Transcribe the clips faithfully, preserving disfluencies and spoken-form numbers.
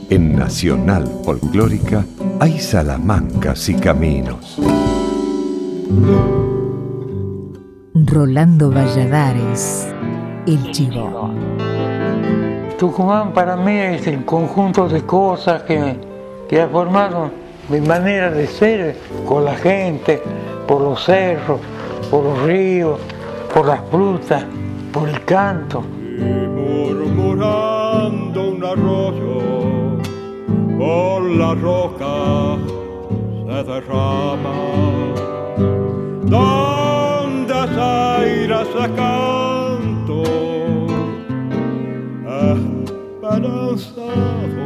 En Nacional Folclórica hay salamancas y caminos. Rolando Valladares, El Chivo. Tucumán para mí es el conjunto de cosas que, que ha formado mi manera de ser con la gente, por los cerros, por los ríos, por las frutas, por el canto. Y murmurando un arroyo, por la roca se derrama. Donde Zaira se canto, esperanzado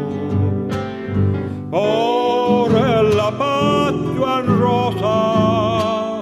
por el apacho en rosa,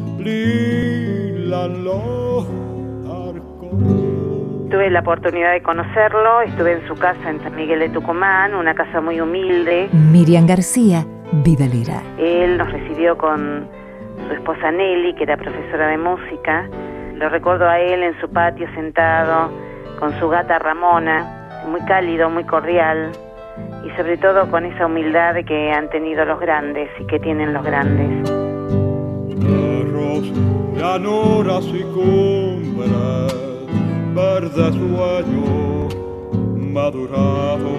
lilan los arcos. Tuve la oportunidad de conocerlo, estuve en su casa en San Miguel de Tucumán, una casa muy humilde. Miriam García, Vidalera. Él nos recibió con su esposa Nelly, que era profesora de música. Lo recuerdo a él en su patio sentado con su gata Ramona, muy cálido, muy cordial, y sobre todo con esa humildad de que han tenido los grandes y que tienen los grandes. Cerros, llanuras y cumbres, verde sueño madurado.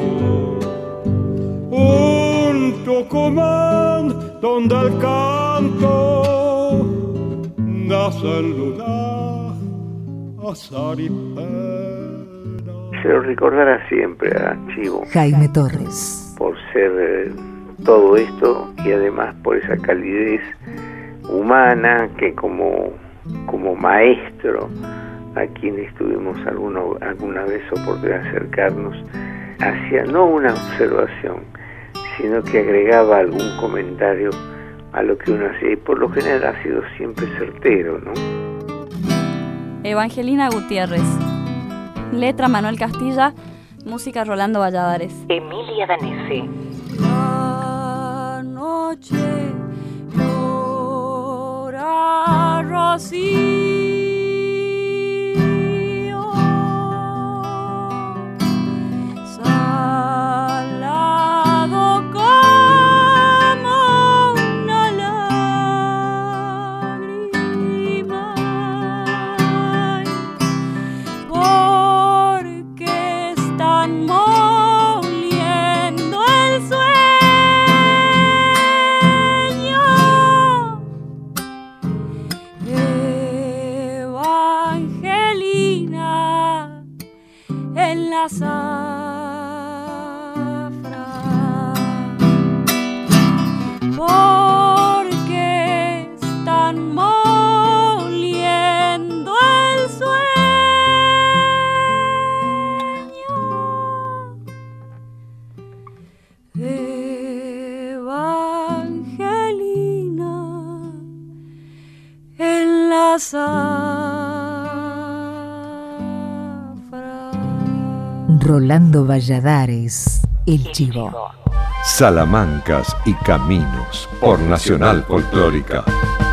Un Tucumán donde el canto nace en luna, azar y pena. Se lo recordará siempre a Chivo. Jaime Torres. Por ser eh, todo esto y además por esa calidez humana que como, como maestro a quienes tuvimos alguno, alguna vez oportunidad de acercarnos, hacía no una observación, sino que agregaba algún comentario a lo que uno hacía, y por lo general ha sido siempre certero, ¿no? Evangelina Gutiérrez. Letra Manuel Castilla, música Rolando Valladares. Emilia Danese. La noche llora rocío. Porque están moliendo el sueño. Evangelina en la zafra. Rolando Valladares, El Chivo. Salamancas y caminos por Nacional Folclórica.